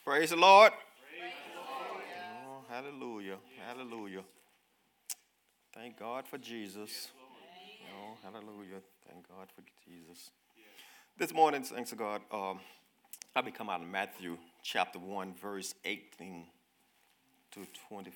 Praise the Lord. Oh, hallelujah. Hallelujah. Thank God for Jesus. Oh, hallelujah. Thank God for Jesus. This morning, thanks to God, I'll be coming out of Matthew chapter 1, verse 18 to 25th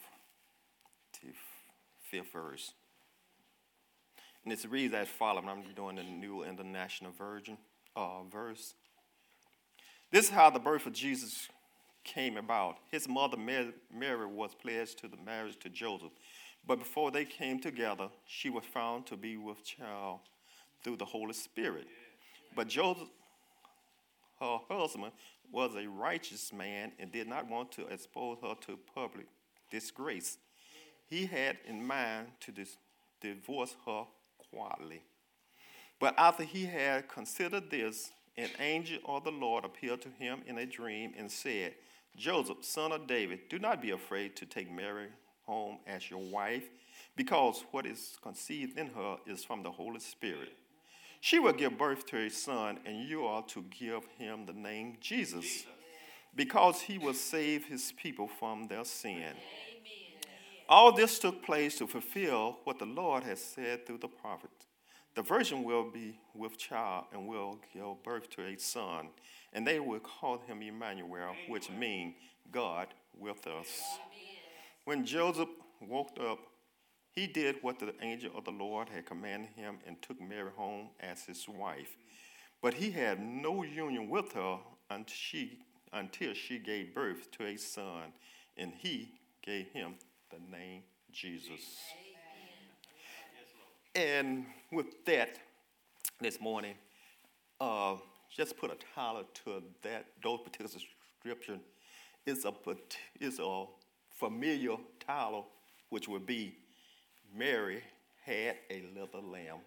verse. And it reads as follows. I'm doing the New International verse. This is how the birth of Jesus came about. His mother Mary was pledged to the marriage to Joseph, but before they came together, she was found to be with child through the Holy Spirit. But Joseph, her husband, was a righteous man and did not want to expose her to public disgrace. He had in mind to divorce her quietly. But after he had considered this, an angel of the Lord appeared to him in a dream and said, Joseph, son of David, do not be afraid to take Mary home as your wife, because what is conceived in her is from the Holy Spirit. She will give birth to a son, and you are to give him the name Jesus, because he will save his people from their sin. Amen. All this took place to fulfill what the Lord has said through the prophet. The virgin will be with child and will give birth to a son, and they will call him Emmanuel, which means God with us. When Joseph woke up, he did what the angel of the Lord had commanded him and took Mary home as his wife. But he had no union with her until she gave birth to a son, and he gave him the name Jesus. And with that, this morning, just put a title to those particular scripture. It's a familiar title, which would be Mary had a little lamb.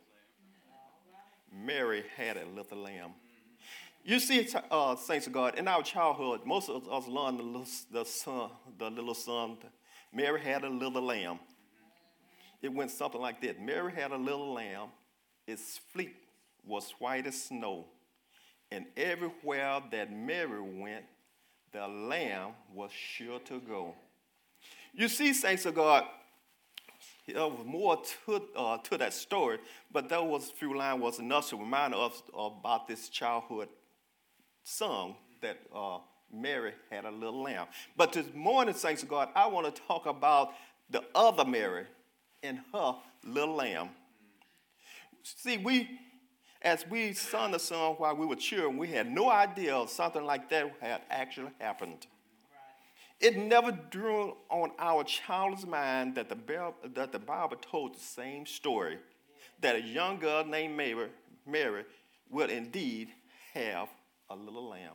Mary had a little lamb. You see, saints of God, in our childhood, most of us learned the little son. Mary had a little lamb. It went something like that. Mary had a little lamb. Its fleece was white as snow. And everywhere that Mary went, the lamb was sure to go. You see, saints of God, there was more to that story, but that was a few lines was enough to remind us about this childhood song that Mary had a little lamb. But this morning, saints of God, I want to talk about the other Mary and her little lamb. See, as we sung the song while we were children, we had no idea something like that had actually happened. It never drew on our child's mind that the Bible told the same story, that a young girl named Mary would indeed have a little lamb.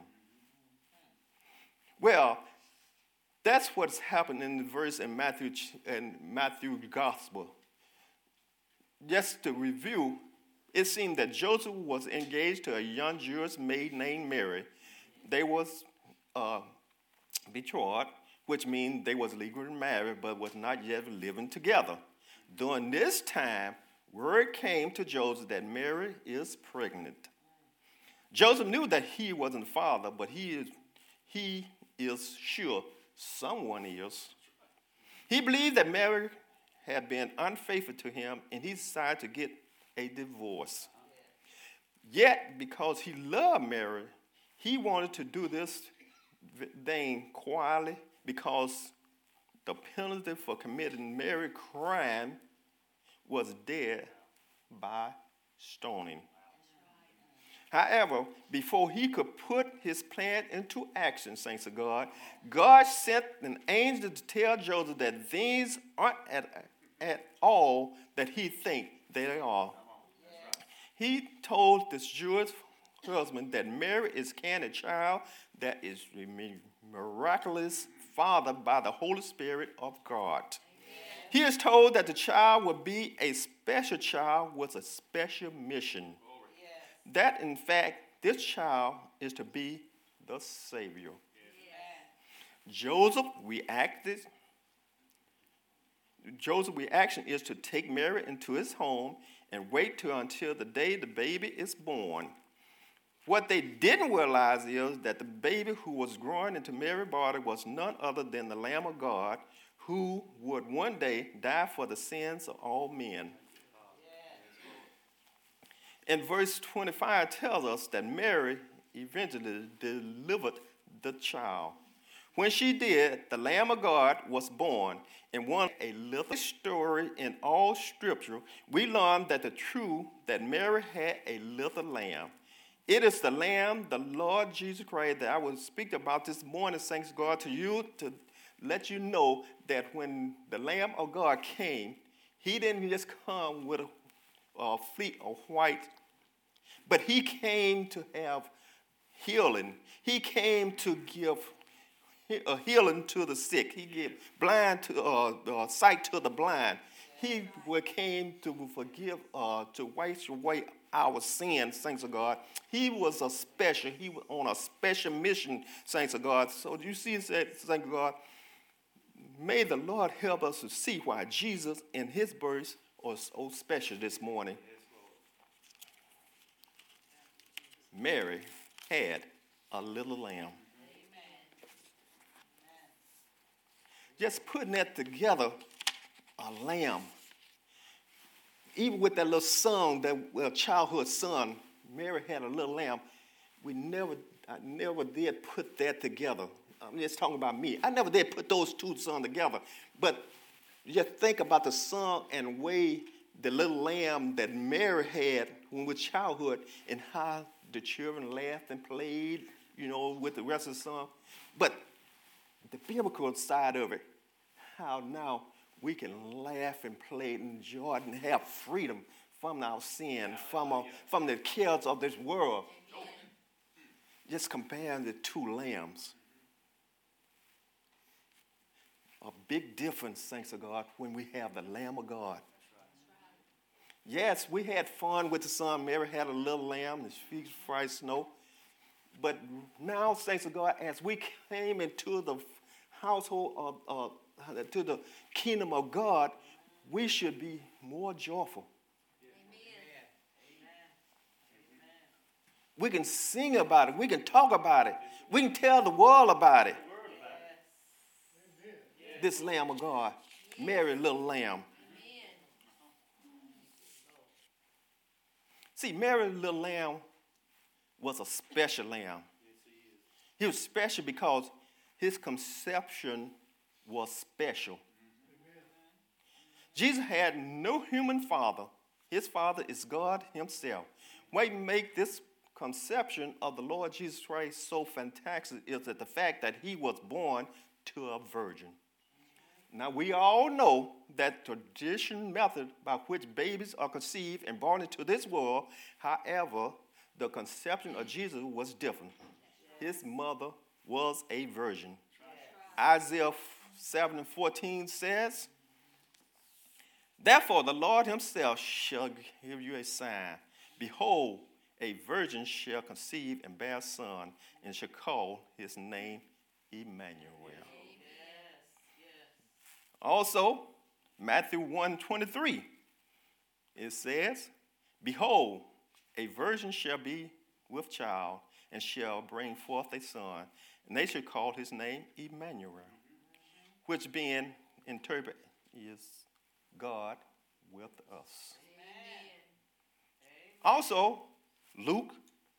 Well, that's what's happened in the verse in Matthew's gospel. Just to review, it seemed that Joseph was engaged to a young Jewish maid named Mary. They was betrothed, which means they was legally married but was not yet living together. During this time, word came to Joseph that Mary is pregnant. Joseph knew that he wasn't the father, but he is sure someone is. He believed that Mary had been unfaithful to him, and he decided to get a divorce. Yet, because he loved Mary, he wanted to do this thing quietly, because the penalty for committing Mary's crime was death by stoning. However, before he could put his plan into action, saints of God, God sent an angel to tell Joseph that things aren't at all that he thinks they are. He told this Jewish husband that Mary is carrying a child that is miraculous fathered by the Holy Spirit of God. He is told that the child will be a special child with a special mission. That, in fact, this child is to be the Savior. Joseph's reaction is to take Mary into his home and wait until the day the baby is born. What they didn't realize is that the baby who was growing into Mary's body was none other than the Lamb of God who would one day die for the sins of all men. And verse 25 tells us that Mary eventually delivered the child. When she did, the Lamb of God was born. And one a little story in all Scripture, we learn that the truth that Mary had a little lamb. It is the Lamb, the Lord Jesus Christ, that I will speak about this morning, thanks God to you, to let you know that when the Lamb of God came, he didn't just come with a fleet of white, but he came to have healing. He came to give a healing to the sick. He gave sight to the blind. He came to forgive, to wash away our sins, saints of God. He was on a special mission, saints of God. So you see, saints of God, may the Lord help us to see why Jesus and his birth are so special this morning. Mary had a little lamb. Just putting that together, a lamb. Even with that little song, that childhood song, Mary had a little lamb. I never did put that together. I'm just talking about me. I never did put those two songs together. But just think about the song and way the little lamb that Mary had when we were childhood and how the children laughed and played, with the rest of the song. But the biblical side of it, how now we can laugh and play and enjoy and have freedom from our sin, from the cares of this world. Just comparing the two lambs. A big difference, thanks to God, when we have the Lamb of God. Yes, we had fun with the son. Mary had a little lamb, and she fried snow. But now, thanks to God, as we came into the household to the kingdom of God, we should be more joyful. Amen. We can sing about it. We can talk about it. We can tell the world about it. This Lamb of God, Mary, little lamb. See, Mary, little lamb was a special lamb. He was special because his conception was special. Jesus had no human father. His father is God himself. What make this conception of the Lord Jesus Christ so fantastic is that the fact that he was born to a virgin. Now, we all know that tradition method by which babies are conceived and born into this world. However, the conception of Jesus was different. His mother was a virgin. Isaiah 7:14 says, "Therefore the Lord himself shall give you a sign. Behold, a virgin shall conceive and bear a son, and shall call his name Emmanuel." Also, Matthew 1:23, it says, "Behold, a virgin shall be with child, and shall bring forth a son, and they shall call his name Emmanuel," which being interpreted is God with us. Amen. Also, Luke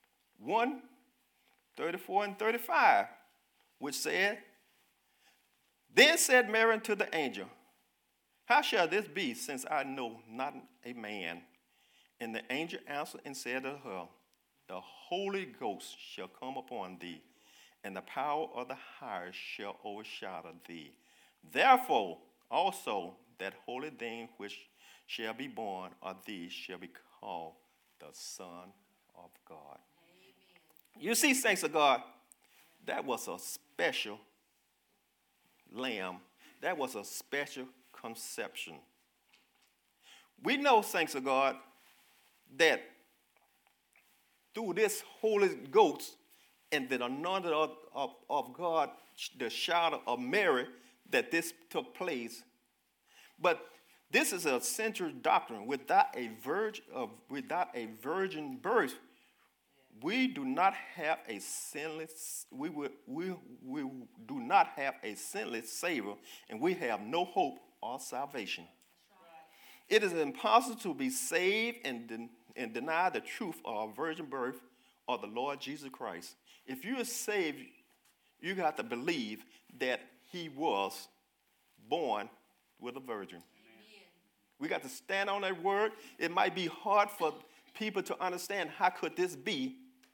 1:34 and 35, which said, "Then said Mary unto the angel, How shall this be, since I know not a man? And the angel answered and said to her, The Holy Ghost shall come upon thee, and the power of the highest shall overshadow thee. Therefore also that holy thing which shall be born of thee shall be called the Son of God." Amen. You see, saints of God, that was a special lamb. That was a special conception. We know, saints of God, that through this Holy Ghost and the anointing of God, the shadow of Mary, that this took place. But this is a central doctrine. Without a virgin birth, we do not have a sinless we do not have a sinless Savior, and we have no hope or salvation. It is impossible to be saved and deny the truth of virgin birth of the Lord Jesus Christ. If you are saved, you got to believe that he was born with a virgin. Amen. We got to stand on that word. It might be hard for people to understand, how could this be?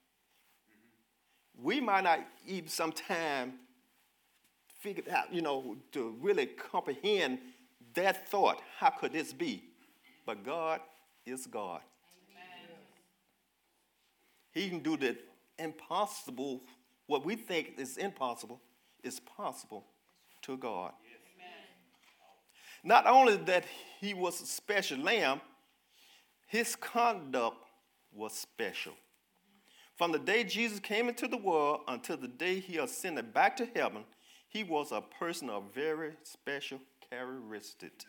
We might not even sometime figure out, to really comprehend that thought. How could this be? But God is God. Amen. He can do the impossible. What we think is impossible is possible to God. Amen. Not only that he was a special lamb, his conduct was special. From the day Jesus came into the world until the day he ascended back to heaven, he was a person of very special characteristics.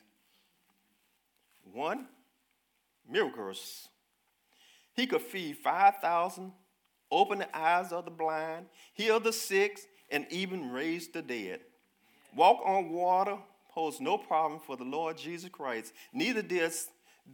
One, miracles. He could feed 5,000, open the eyes of the blind, heal the sick, and even raise the dead. Walk on water posed no problem for the Lord Jesus Christ. Neither this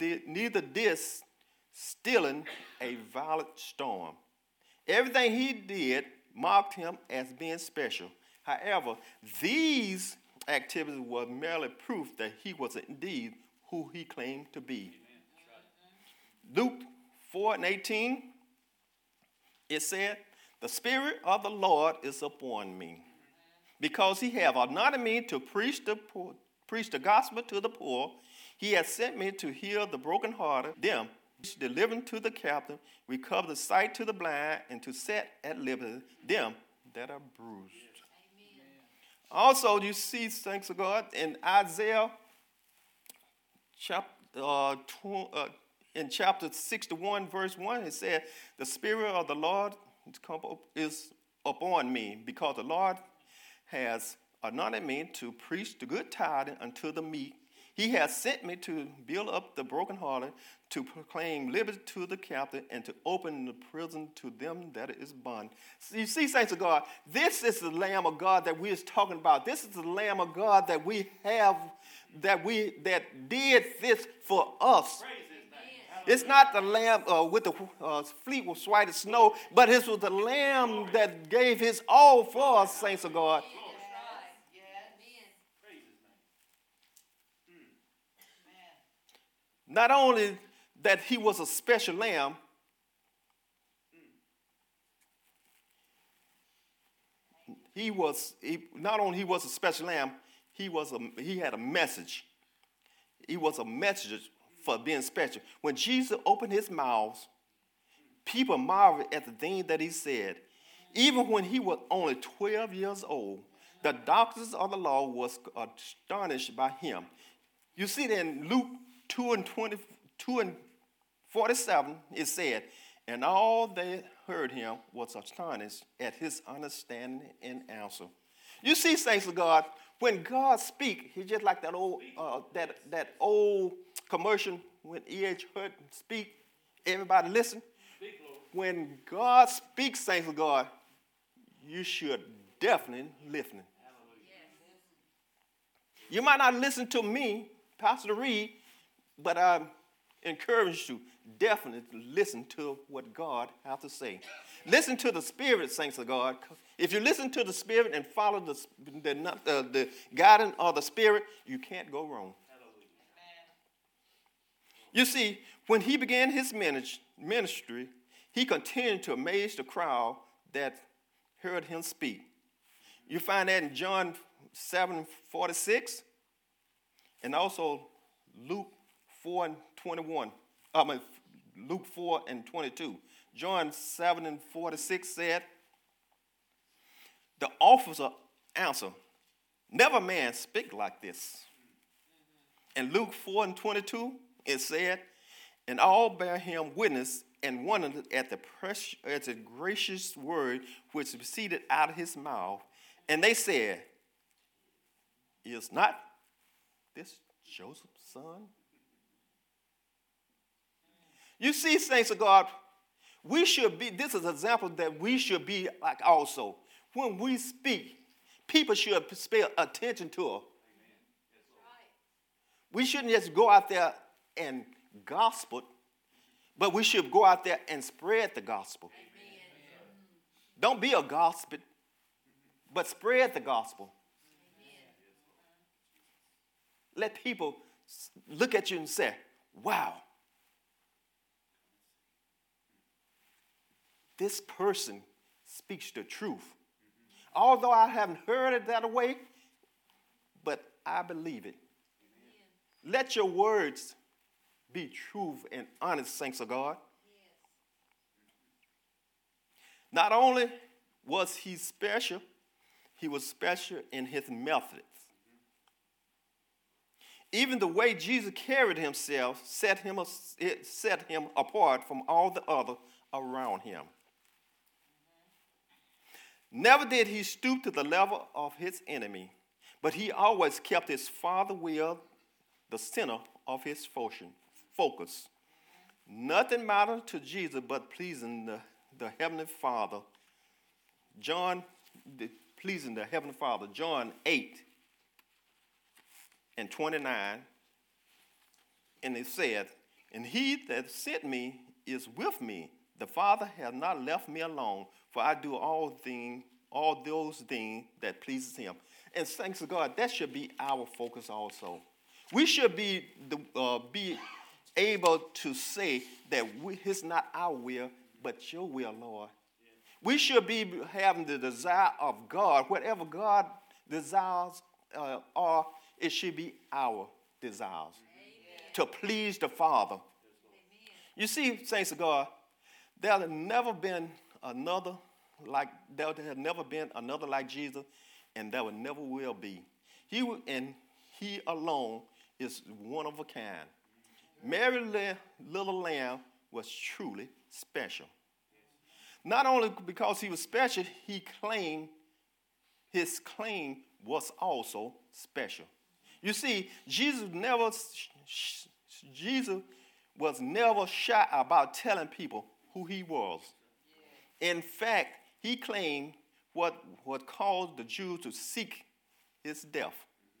stilling a violent storm. Everything he did marked him as being special. However, these activities were merely proof that he was indeed who he claimed to be. Luke 4:18, it said, "The Spirit of the Lord is upon me, because he have anointed me to preach the gospel to the poor. He has sent me to heal the brokenhearted, them, delivering to the captive, recover the sight to the blind, and to set at liberty them that are bruised." Amen. Also, you see, thanks to God, in Isaiah in chapter 61, verse 1, it said, "The Spirit of the Lord is upon me, because the Lord has anointed me to preach the good tidings unto the meek. He has sent me to build up the brokenhearted, to proclaim liberty to the captive, and to open the prison to them that is bound." You see, saints of God, this is the Lamb of God that we is talking about. This is the Lamb of God that we have, that did this for us. It's not the lamb with the fleet was white as snow, but it was the lamb that gave his all for us, saints of God. Not only that he was a special lamb, not only he was a special lamb, he had a message. He was a messenger for being special. When Jesus opened his mouth, people marveled at the thing that he said. Even when he was only 12 years old, the doctors of the law was astonished by him. You see that in Luke 2:47, it said, "And all they heard him was astonished at his understanding and answer." You see, saints of God, when God speaks, he's just like that old old commercial when E.H. Hutton speak, everybody listen. When God speaks, saints of God, you should definitely listen. You might not listen to me, Pastor Reed, but I encourage you definitely listen to what God has to say. Listen to the Spirit, saints of God. If you listen to the Spirit and follow the guidance of the Spirit, you can't go wrong. You see, when he began his ministry, he continued to amaze the crowd that heard him speak. You find that in John 7:46, and also Luke 4:21. Luke 4:22. John 7:46 said, "The officer answered, 'Never man speak like this.' And Luke 4:22, it said, "And all bear him witness and wondered at the gracious word which proceeded out of his mouth. And they said, 'Is not this Joseph's son?'" You see, saints of God, We should be, this is an example that we should be like also. When we speak, people should pay attention to us. We shouldn't just go out there and gospel, but we should go out there and spread the gospel. Amen. Don't be a gospel, but spread the gospel. Amen. Let people look at you and say, wow, this person speaks the truth. Although I haven't heard it that way, but I believe it. Amen. Let your words be truth and honest, saints of God. Yes. Not only was he special, he was special in his methods. Even the way Jesus carried himself set him apart from all the others around him. Never did he stoop to the level of his enemy, but he always kept his Father's will the center of his focus. Nothing mattered to Jesus but pleasing the Heavenly Father. Pleasing the Heavenly Father. John 8:29, and it said, and he that sent me is with me. The Father has not left me alone, for I do all those things that pleases him. And thanks to God, that should be our focus also. We should be able to say that it's not our will, but your will, Lord. Yeah. We should be having the desire of God. Whatever God desires are, it should be our desires. Amen. To please the Father. Amen. You see, saints of God, there has never been another like Jesus, and there will never will be. He alone is one of a kind. Mary's little lamb was truly special. Not only because he was special, his claim was also special. You see, Jesus was never shy about telling people who he was. In fact, he claimed what caused the Jews to seek his death.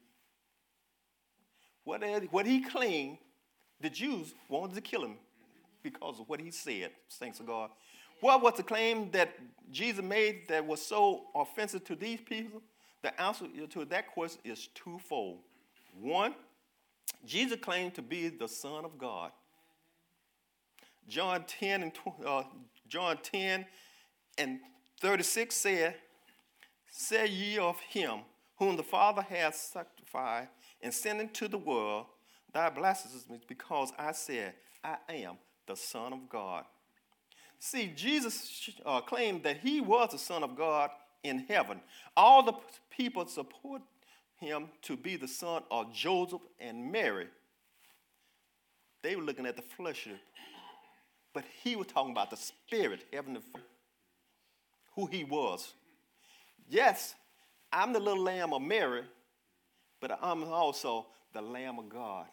What he claimed, the Jews wanted to kill him because of what he said, thanks to God. What was the claim that Jesus made that was so offensive to these people? The answer to that question is twofold. One, Jesus claimed to be the Son of God. John 10:36 said, say ye of him whom the Father has sanctified and sent into the world, thy blasphemy, because I said, I am the Son of God. See, Jesus claimed that he was the Son of God in heaven. All the people support him to be the son of Joseph and Mary. They were looking at the flesh, but he was talking about the Spirit, heavenly Father, who he was. Yes, I'm the little lamb of Mary, but I'm also the Lamb of God.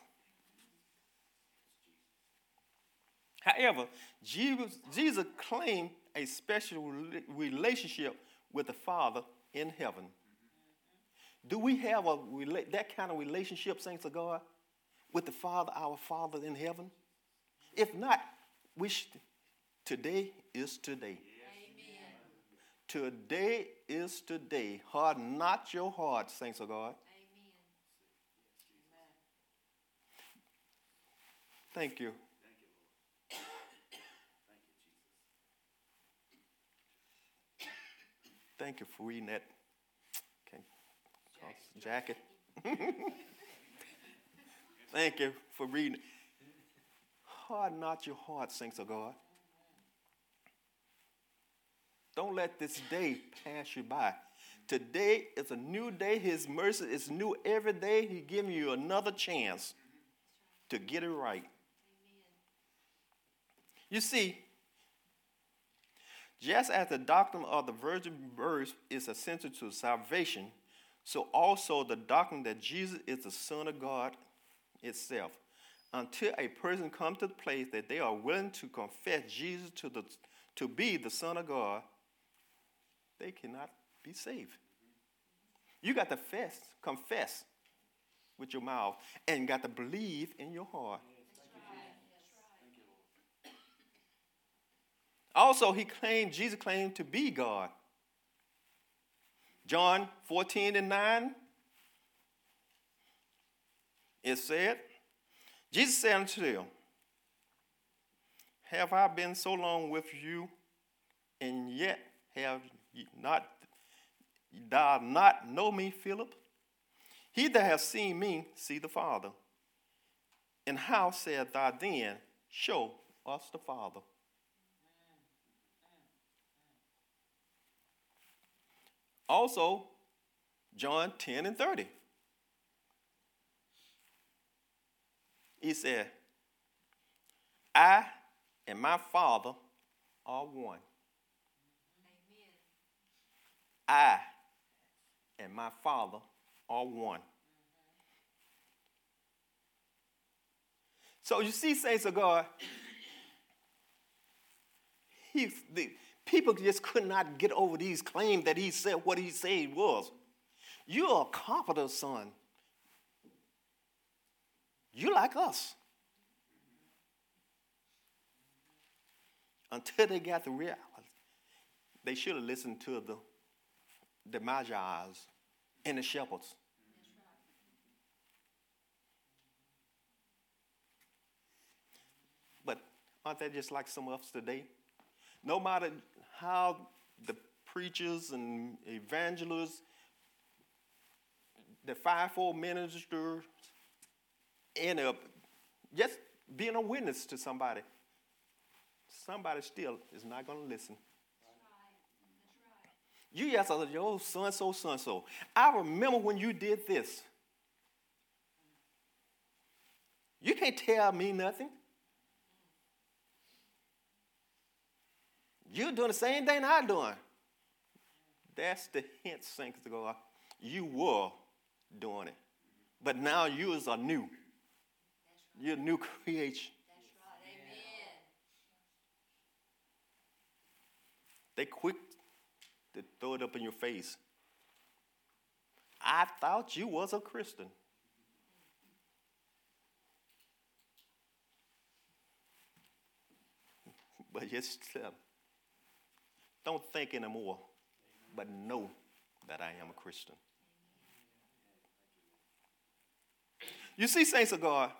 However, Jesus claimed a special relationship with the Father in heaven. Do we have that kind of relationship, saints of God, with the Father, our Father in heaven? If not, today is today. Amen. Today is today. Harden not your heart, saints of God. Amen. Thank you. Thank you for reading that. Okay. Jacket. Thank you for reading. Harden not your heart, saints of God. Don't let this day pass you by. Today is a new day. His mercy is new every day. He's giving you another chance to get it right. You see, just as the doctrine of the virgin birth is essential to salvation, so also the doctrine that Jesus is the Son of God itself. Until a person comes to the place that they are willing to confess Jesus to to be the Son of God, they cannot be saved. You got to confess with your mouth and got to believe in your heart. Also, Jesus claimed to be God. John 14:9, it said, Jesus said unto them, have I been so long with you, and yet have ye not know me, Philip? He that hath seen me, see the Father. And how said thou then, show us the Father? Also, John 10:30. He said, I and my Father are one. Amen. I and my Father are one. So you see, saints of God, the people just could not get over these claims that he said what he said he was. You're a carpenter's son. You like us. Until they got the reality, they should have listened to the Magi's and the shepherds. But aren't they just like some of us today? No matter how the preachers and evangelists, the fivefold ministers, end up just being a witness to somebody, somebody still is not going to listen. You yes, oh, so-and-so. I remember when you did this. You can't tell me nothing. You're doing the same thing I'm doing. That's the hint, saints of God. You were doing it. But now you are new. You're a new creation. That's right. Amen. They quick to throw it up in your face. I thought you was a Christian. But just don't think anymore, but know that I am a Christian. You see, saints of God,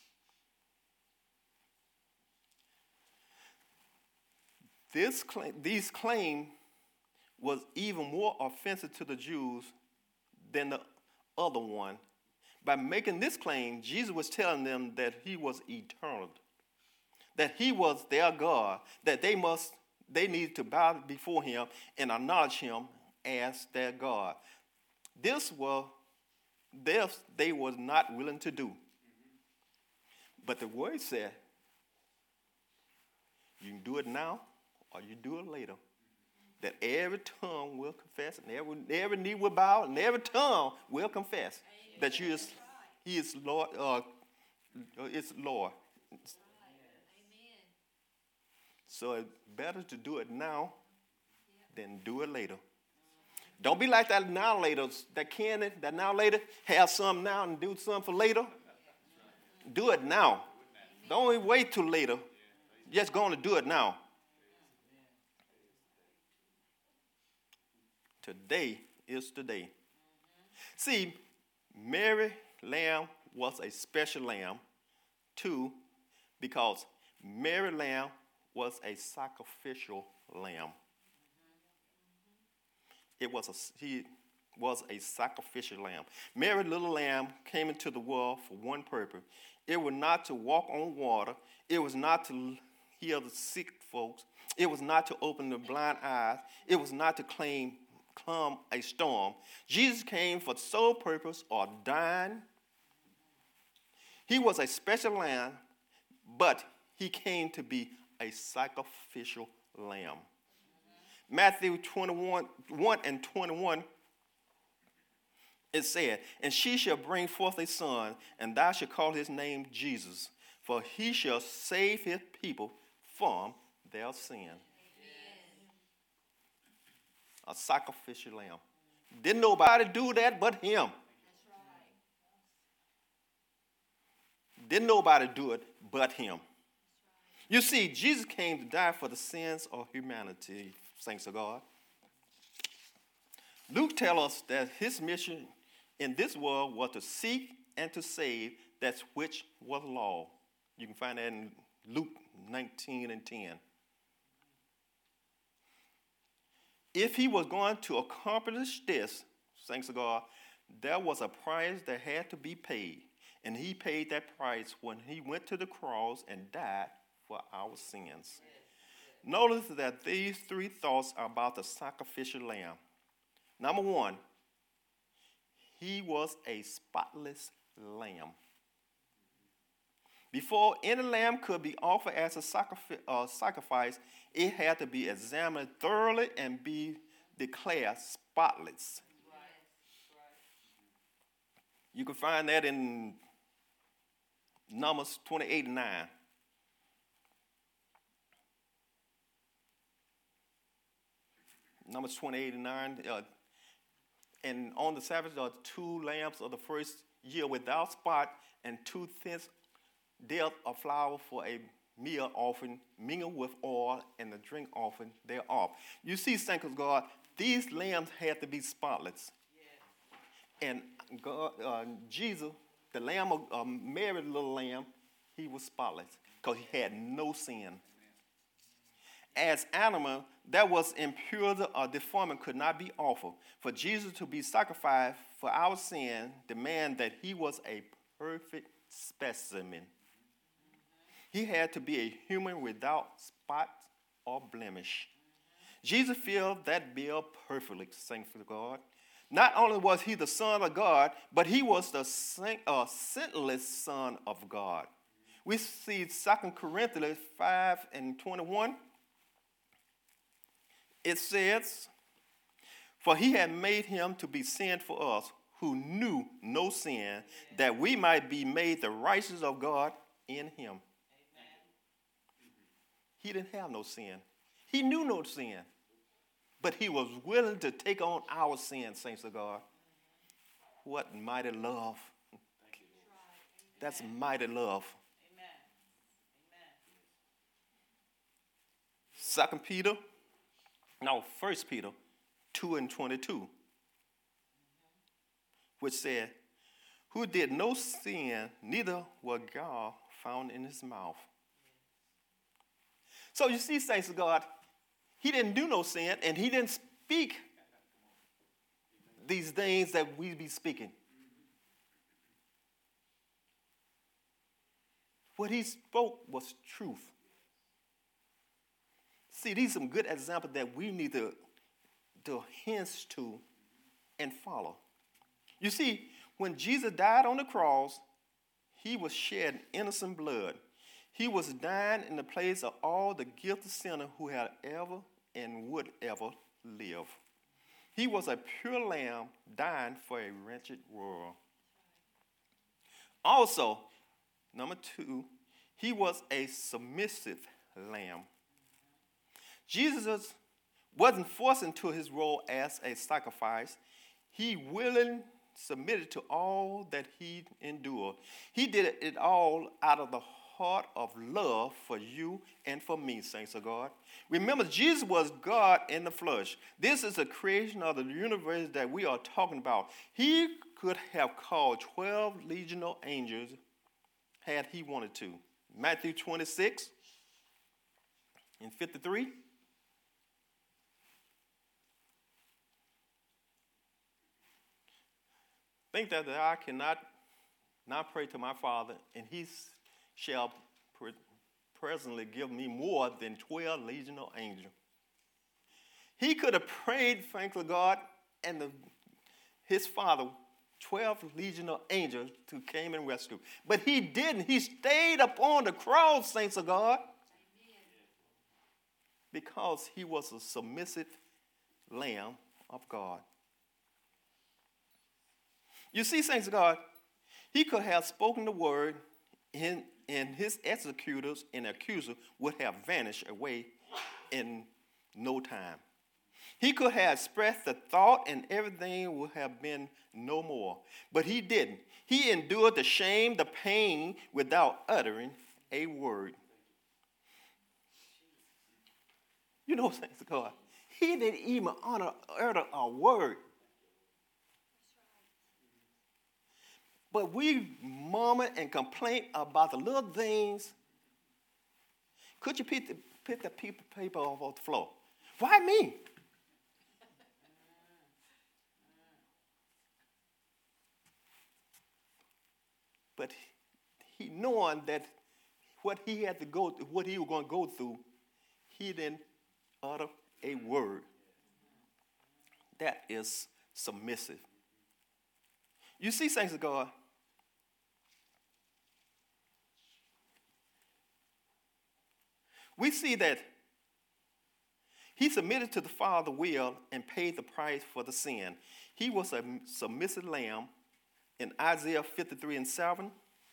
these claims was even more offensive to the Jews than the other one. By making this claim, Jesus was telling them that he was eternal, that he was their God, that they needed to bow before him and acknowledge him as their God. This they was not willing to do. But the word said, you can do it now or you do it later. That every tongue will confess, and every knee will bow, and every tongue will confess that he is Lord. It's Lord. So it's better to do it now than do it later. Don't be like that now later, that now later, have some now and do some for later. Do it now. Don't wait till later. Just going to do it now. Today is the day. See, Mary lamb was a special lamb, too, because Mary lamb was a sacrificial lamb. He was a sacrificial lamb. Mary, little lamb, came into the world for one purpose. It was not to walk on water. It was not to heal the sick folks. It was not to open the blind eyes. It was not to calm a storm. Jesus came for the sole purpose of dying. He was a special lamb, but he came to be a sacrificial lamb. Matthew 21:1 it said, and she shall bring forth a son, and thou shalt call his name Jesus, for he shall save his people from their sin. Amen. a sacrificial lamb. Didn't nobody do that but him. Didn't nobody do it but him. You see, Jesus came to die for the sins of humanity, saints of God. Luke tells us that his mission in this world was to seek and to save that which was lost. You can find that in Luke 19:10. If he was going to accomplish this, thanks to God, there was a price that had to be paid. And he paid that price when he went to the cross and died for our sins. Notice that these three thoughts are about the sacrificial lamb. Number one, he was a spotless lamb. Before any lamb could be offered as a sacrifice, it had to be examined thoroughly and be declared spotless. You can find that in Numbers 28:9. Numbers 28:9. And on the Sabbath, there are 2 lambs of the first year without spot, and 2/10 dealt of flour for a meal offering, mingled with oil, and the drink offering thereof. You see, saints of God, these lambs had to be spotless. Yeah. And God, Jesus, the lamb of Mary's little lamb, he was spotless because he had no sin. As animal, that was impurity or deformity could not be offered. For Jesus to be sacrificed for our sin demanded that he was a perfect specimen. He had to be a human without spot or blemish. Jesus filled that bill perfectly, thanks to God. Not only was he the Son of God, but he was the sinless Son of God. We see 2 Corinthians 5:21. It says, "For he had made him to be sin for us, who knew no sin, that we might be made the righteousness of God in him." He didn't have no sin. He knew no sin. But he was willing to take on our sin, saints of God. What mighty love. That's mighty love. Amen. 1 Peter 2:22, which said, "Who did no sin, neither was God found in his mouth." So you see, saints of God, he didn't do no sin, and he didn't speak these things that we be speaking. What he spoke was truth. See, these are some good examples that we need to hinge to and follow. You see, when Jesus died on the cross, he was shedding innocent blood. He was dying in the place of all the guilty sinners who had ever and would ever live. He was a pure lamb dying for a wretched world. Also, number 2, he was a submissive lamb. Jesus wasn't forced into his role as a sacrifice. He willingly submitted to all that he endured. He did it all out of the heart of love for you and for me, saints of God. Remember, Jesus was God in the flesh. This is the creation of the universe that we are talking about. He could have called 12 legional angels had he wanted to. Matthew 26:53. Think that I cannot not pray to my Father, and he shall presently give me more than 12 legional angels. He could have prayed, thankfully, God, and his Father, 12 legional angels to came and rescue. But he didn't. He stayed upon the cross, saints of God, because he was a submissive lamb of God. You see, saints of God, he could have spoken the word, and his executors and accusers would have vanished away in no time. He could have expressed the thought and everything would have been no more. But he didn't. He endured the shame, the pain without uttering a word. You know, thanks to God. He didn't even utter a word. But we murmur and complain about the little things. Could you pick the paper off the floor? Why me? But he knowing that what he had to go through, what he was going to go through, he didn't utter a word. That is submissive. You see, saints of God, we see that he submitted to the Father's will and paid the price for the sin. He was a submissive lamb. In Isaiah 53:7,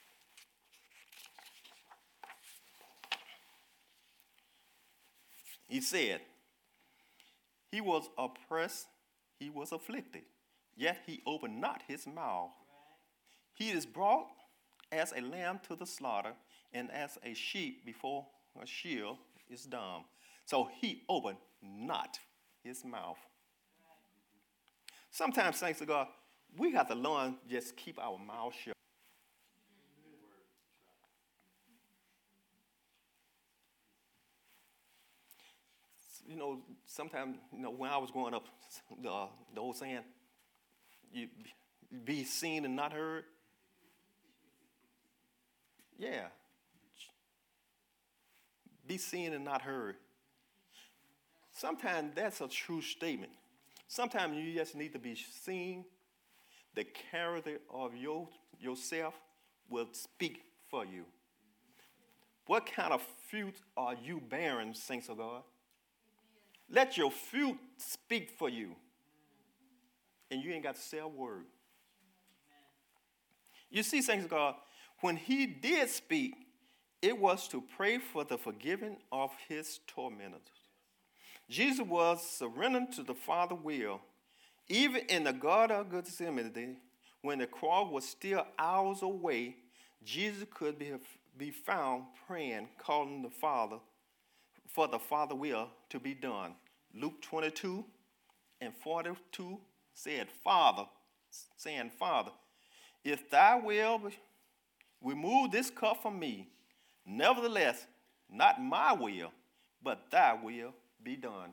he said, he was oppressed, he was afflicted, yet he opened not his mouth. He is brought as a lamb to the slaughter, and as a sheep before a shear is dumb. So he opened not his mouth. Sometimes, thanks to God, we have to learn just keep our mouth shut. You know, sometimes, when I was growing up, the old saying, you be seen and not heard. Yeah. Be seen and not heard. Sometimes that's a true statement. Sometimes you just need to be seen. The character of yourself will speak for you. What kind of fruit are you bearing, saints of God? Let your fruit speak for you. And you ain't got to say a word. You see, saints of God, when he did speak, it was to pray for the forgiving of his tormentors. Jesus was surrendered to the Father's will. Even in the Garden of Gethsemane, when the cross was still hours away, Jesus could be found praying, calling the Father for the Father's will to be done. Luke 22:42 said, Father, if thy will remove this cup from me, nevertheless, not my will, but thy will be done.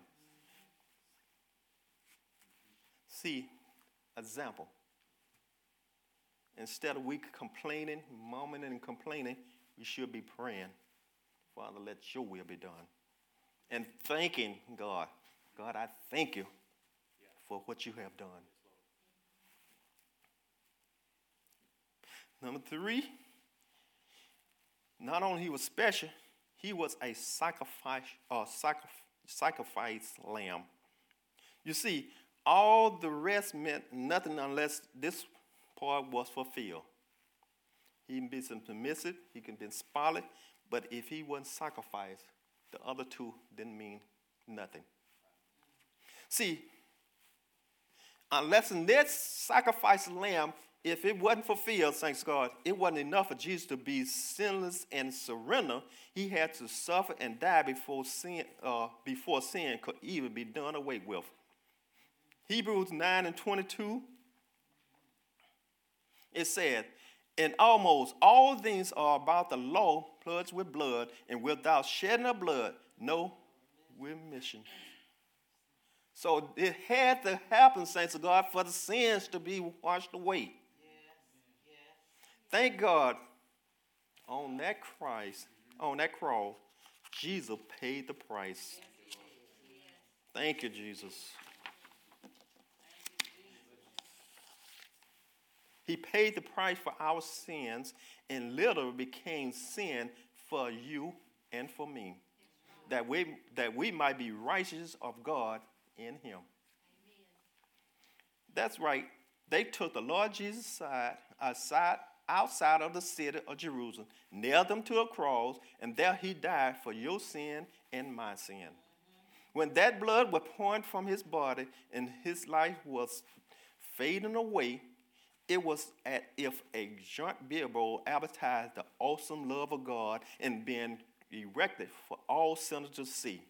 See, example. Instead of we complaining, moaning and complaining, we should be praying, Father, let your will be done. And thanking God. God, I thank you for what you have done. Number 3, not only he was special, he was a sacrifice lamb. You see, all the rest meant nothing unless this part was fulfilled. He can be submissive, he can be spotless, but if he wasn't sacrificed, the other two didn't mean nothing. See, unless in this sacrifice lamb, if it wasn't fulfilled, thanks God, it wasn't enough for Jesus to be sinless and surrender. He had to suffer and die before sin could even be done away with. Hebrews 9:22, it said, and almost all things are about the law purged with blood, and without shedding of blood, no remission. So it had to happen, saints of God, for the sins to be washed away. Thank God, on that cross, Jesus paid the price. Thank you, Jesus. He paid the price for our sins and literally became sin for you and for me, that we might be righteous of God in him. Amen. That's right. They took the Lord Jesus outside of the city of Jerusalem, nailed him to a cross, and there he died for your sin and my sin. When that blood was poured from his body and his life was fading away, it was as if a giant billboard advertised the awesome love of God and being erected for all sinners to see.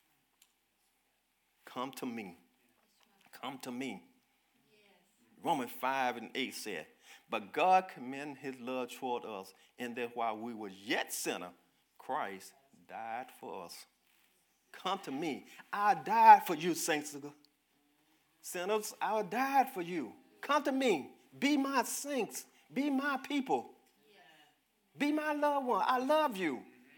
Come to me. Come to me. Romans 5:8 said, but God commended his love toward us in that while we were yet sinners, Christ died for us. Come to me. I died for you, saints. Sinners, I died for you. Come to me. Be my saints. Be my people. Be my loved one. I love you.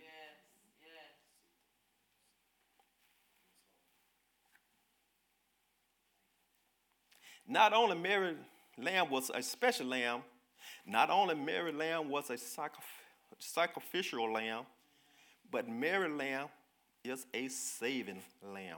Not only Mary lamb was a special lamb, not only Mary lamb was a sacrificial lamb, but Mary lamb is a saving lamb.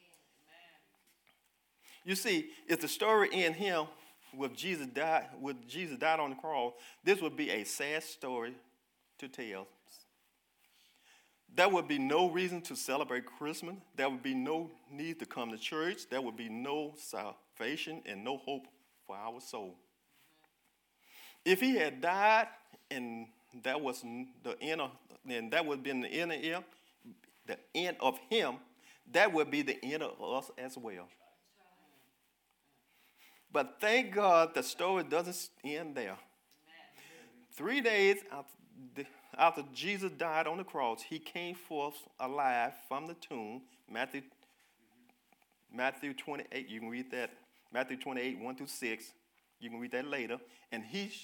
You see, if the story in him with Jesus died on the cross, this would be a sad story to tell. There would be no reason to celebrate Christmas. There would be no need to come to church. There would be no salvation and no hope for our soul. If he had died and that was the end of, and that would have been the end of him, that would be the end of us as well. But thank God the story doesn't end there. 3 days after Jesus died on the cross, he came forth alive from the tomb. Matthew 28, you can read that. Matthew 28, 1-6. You can read that later. And he's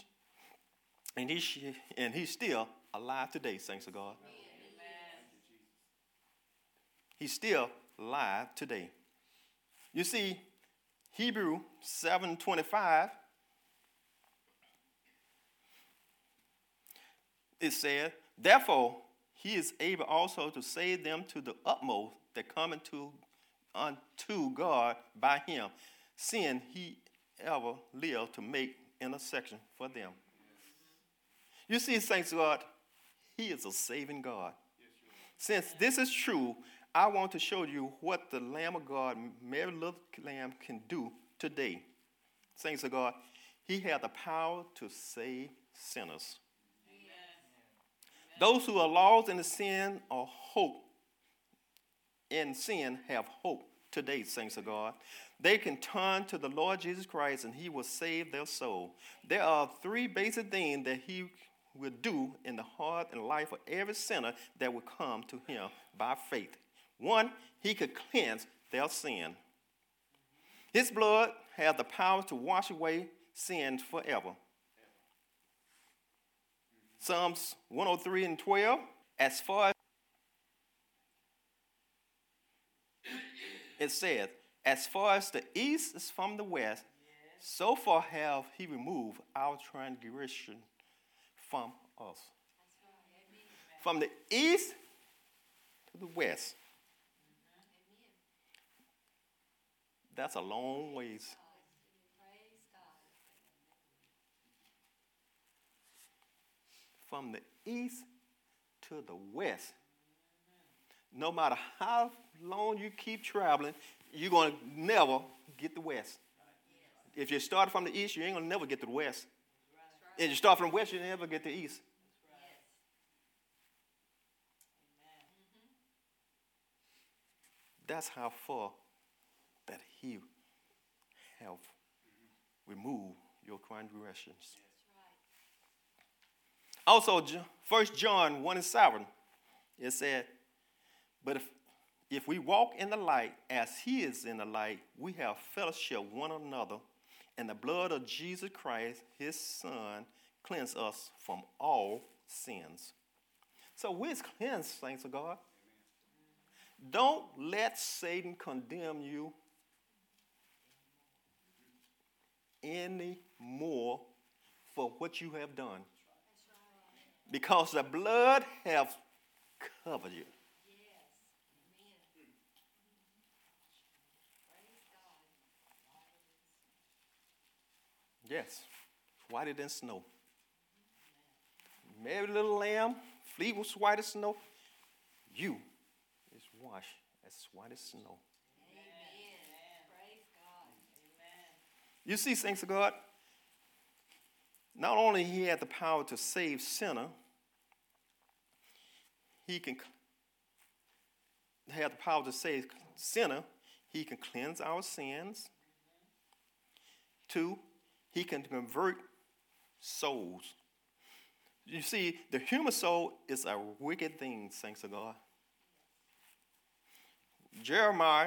still alive today, saints of God. Amen. He's still alive today. You see, Hebrew 7:25, it said, therefore, he is able also to save them to the utmost that come unto God by him, seeing he ever lived to make intercession for them. You see, saints of God, he is a saving God. Since this is true, I want to show you what the Lamb of God, Mary little lamb, can do today. Saints of God, he has the power to save sinners. Amen. Those who are lost in the sin or hope in sin have hope today, saints of God. They can turn to the Lord Jesus Christ and he will save their soul. There are 3 basic things that he will do in the heart and life of every sinner that will come to him by faith. 1, he could cleanse their sin. His blood has the power to wash away sin forever. Psalms 103:12, as far as it says, as far as the east is from the west, so far have he removed our transgression from us. From the east to the west. That's a long ways. From the east to the west. No matter how long you keep traveling, you're going to never get the west. If you start from the east, you ain't going to never get to the west. If you start from the west, you never get to the east. That's how far that he have removed your transgressions. Also, 1 John 1:7, it said, but if we walk in the light as he is in the light, we have fellowship with one another, and the blood of Jesus Christ, his son, cleanse us from all sins. So we're cleansed, saints of God. Don't let Satan condemn you anymore for what you have done. Because the blood has covered you. Yes, whiter than snow. Mary little lamb, fleet was white as snow. You is washed as as white as snow. Amen. Praise God. Amen. You see, saints of God, not only he had the power to save sinner, he can have the power to save sinner. He can cleanse our sins. 2, he can convert souls. You see, the human soul is a wicked thing, saints of God. Jeremiah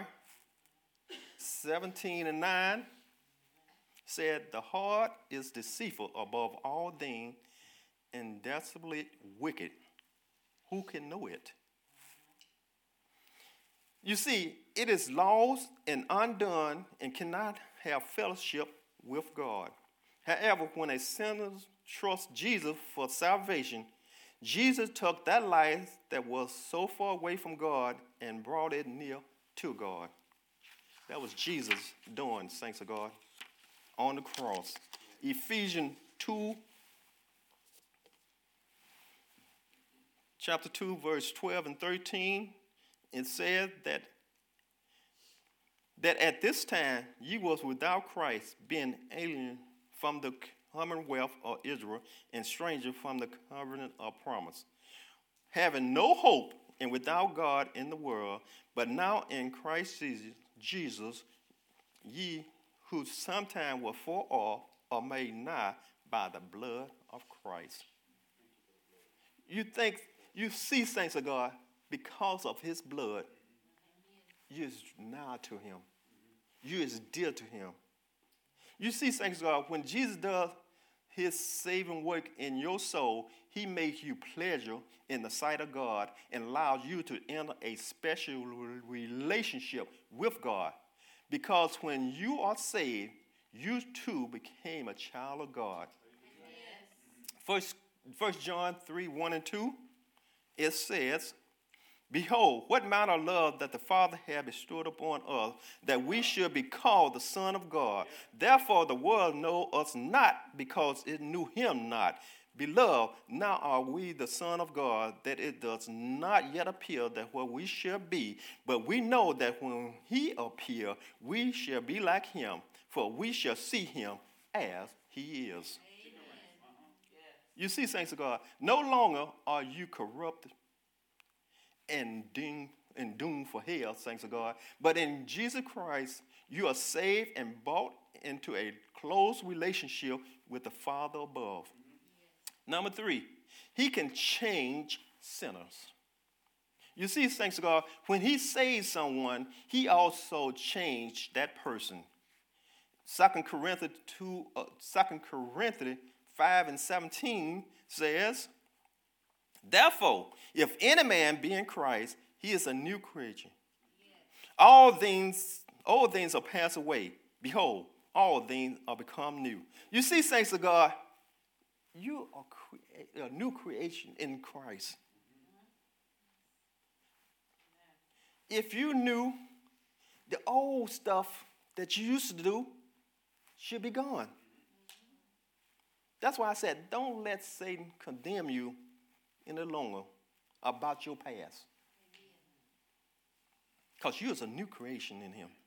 17:9 said, the heart is deceitful above all things and desperately wicked. Who can know it? You see, it is lost and undone and cannot have fellowship with God. However, when a sinner trusts Jesus for salvation, Jesus took that life that was so far away from God and brought it near to God. That was Jesus doing, saints of God, on the cross. Ephesians 2, chapter 2, verse 12 and 13, it said that at this time ye was without Christ, being alien from the commonwealth of Israel and stranger from the covenant of promise, having no hope and without God in the world. But now in Christ Jesus, ye who sometime were far off are made nigh by the blood of Christ. You see, saints of God, because of his blood, you is nigh to him. You is dear to him. You see, saints of God, when Jesus does his saving work in your soul, he makes you pleasure in the sight of God and allows you to enter a special relationship with God. Because when you are saved, you too became a child of God. Yes. First John 3, 1 and 2, it says, behold, what manner of love that the Father hath bestowed upon us, that we should be called the Son of God. Therefore the world know us not, because it knew him not. Beloved, now are we the Son of God, that it does not yet appear that what we shall be. But we know that when he appear, we shall be like him, for we shall see him as he is. You see, saints of God, no longer are you corrupted and doomed for hell, saints of God. But in Jesus Christ, you are saved and brought into a close relationship with the Father above. Number 3, he can change sinners. You see, saints of God, when he saves someone, he also changed that person. 2 Corinthians 5 and 17 says, therefore, if any man be in Christ, he is a new creature. All things are passed away. Behold, all things are become new. You see, saints of God, you are a new creation in Christ. If you knew the old stuff that you used to do should be gone. That's why I said, don't let Satan condemn you any longer about your past. Because you is a new creation in him.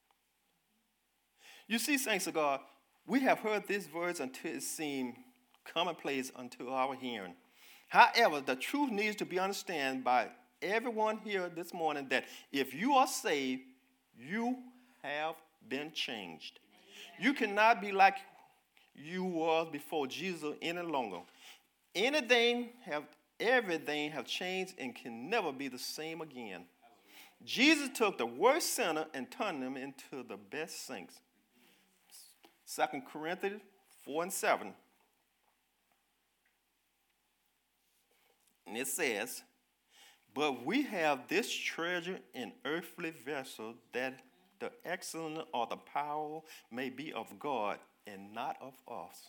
You see, saints of God, we have heard this verse until it seemed commonplace unto our hearing. However, the truth needs to be understood by everyone here this morning that if you are saved, you have been changed. You cannot be like you was before Jesus any longer. Everything have changed and can never be the same again. Jesus took the worst sinner and turned them into the best saints. 2 Corinthians 4 and 7. And it says, but we have this treasure in earthly vessels, that the excellence or the power may be of God and not of us.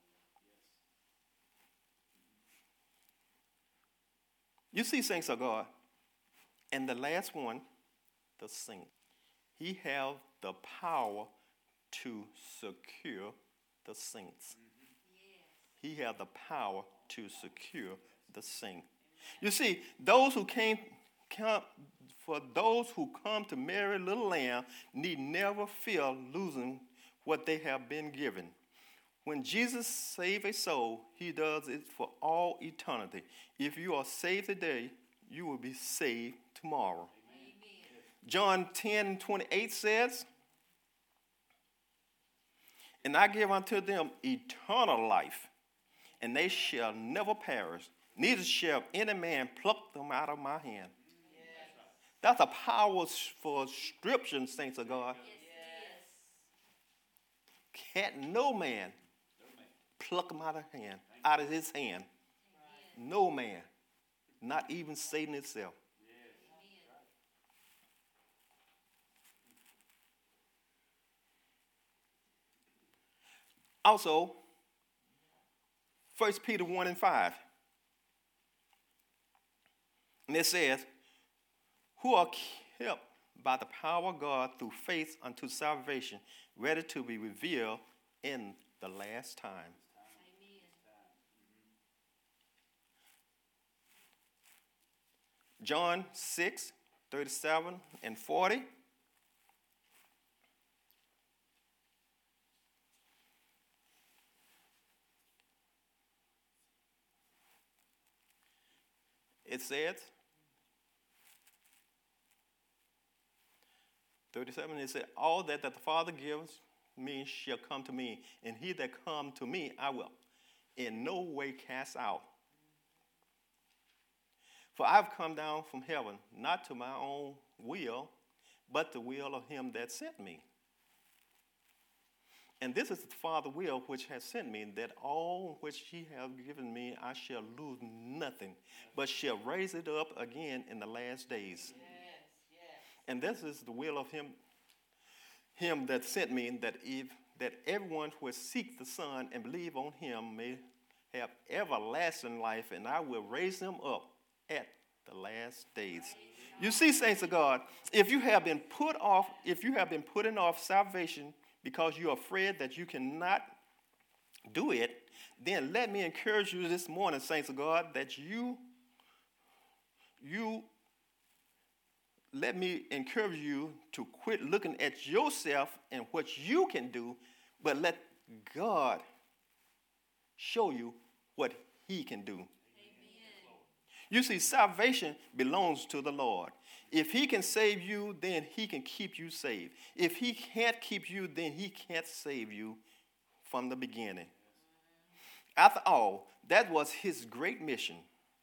You see, saints of God, and the last one, the saint. He have the power to secure the saints. He have the power to secure the saint. You see, those who came who come to Mary, little lamb, need never fear losing what they have been given. When Jesus saves a soul, he does it for all eternity. If you are saved today, you will be saved tomorrow. Amen. John 10:28 says, "And I give unto them eternal life, and they shall never perish, neither shall any man pluck them out of my hand." Yes. That's a powerful scripture, saints of God. Yes. Can't no man pluck them out of his hand. Amen. No man, not even Satan itself. Yes. Also, 1 Peter 1:5. And it says, "Who are kept by the power of God through faith unto salvation, ready to be revealed in the last time." John 6:37 and 40. It says, 37, it said, "All that the Father gives me shall come to me, and he that come to me I will in no way cast out. For I've come down from heaven, not to my own will, but the will of him that sent me. And this is the Father's will which has sent me, that all which he hath given me I shall lose nothing, but shall raise it up again in the last days. Yes, yes. And this is the will of him that sent me, that everyone who seek the Son and believe on him may have everlasting life, and I will raise him up at the last days." You see, saints of God, if you have been putting off salvation because you're afraid that you cannot do it, then let me encourage you this morning, saints of God, that let me encourage you to quit looking at yourself and what you can do, but let God show you what he can do. Amen. You see, salvation belongs to the Lord. If he can save you, then he can keep you saved. If he can't keep you, then he can't save you from the beginning. After all, that was his great mission,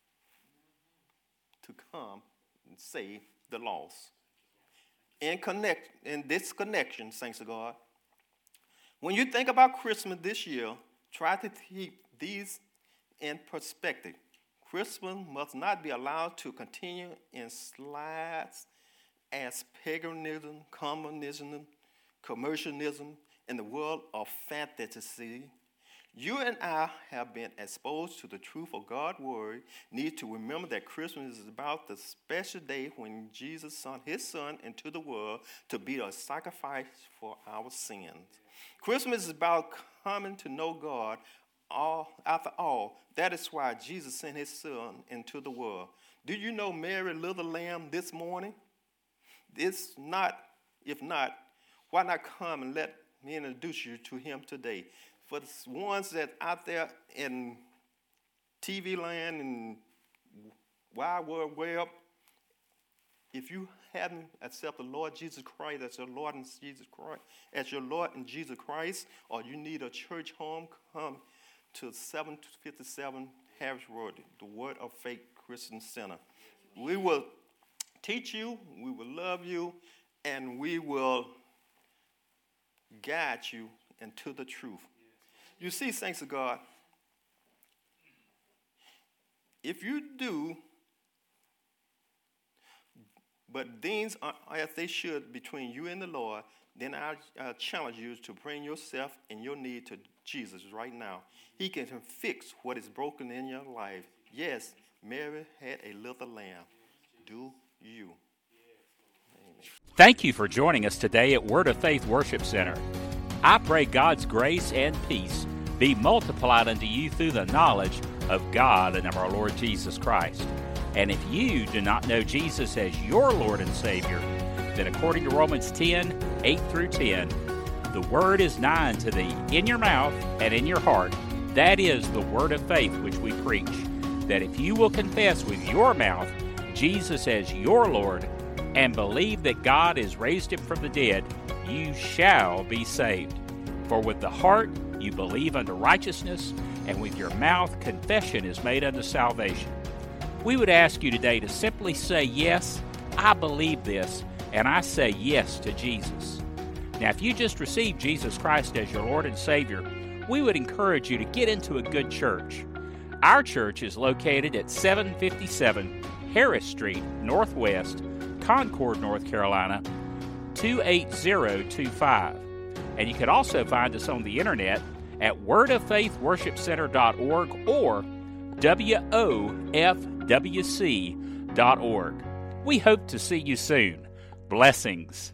to come and save the lost. In this connection, saints of God, when you think about Christmas this year, try to keep these in perspective. Christmas must not be allowed to continue in slides as paganism, communism, commercialism, and the world of fantasy. You and I have been exposed to the truth of God's word, need to remember that Christmas is about the special day when Jesus sent his Son into the world to be a sacrifice for our sins. Christmas is about coming to know God. After all, that is why Jesus sent his Son into the world. Do you know Mary, little lamb, this morning? If not, why not come and let me introduce you to him today? For the ones that out there in TV land and wide world web, if you haven't accepted the Lord Jesus Christ as your Lord and Jesus Christ, or you need a church home, come to 757 Harris Road, the Word of Faith Christian Center. We will teach you, we will love you, and we will guide you into the truth. You see, saints of God, if you do, but things are as they should between you and the Lord, then I challenge you to bring yourself and your need to Jesus right now. He can fix what is broken in your life. Yes, Mary had a little lamb. Do you? Amen. Thank you for joining us today at Word of Faith Worship Center. I pray God's grace and peace be multiplied unto you through the knowledge of God and of our Lord Jesus Christ. And if you do not know Jesus as your Lord and Savior, then according to Romans 10, 8 through 10, the word is nigh unto thee, in your mouth and in your heart. That is the word of faith which we preach, that if you will confess with your mouth Jesus as your Lord, and believe that God has raised him from the dead, you shall be saved. For with the heart you believe unto righteousness, and with your mouth confession is made unto salvation. We would ask you today to simply say, yes, I believe this, and I say yes to Jesus. Now, if you just received Jesus Christ as your Lord and Savior, we would encourage you to get into a good church. Our church is located at 757 Harris Street, Northwest, Concord, North Carolina, 28025. And you can also find us on the internet at wordoffaithworshipcenter.org or WOFWC.org. We hope to see you soon. Blessings.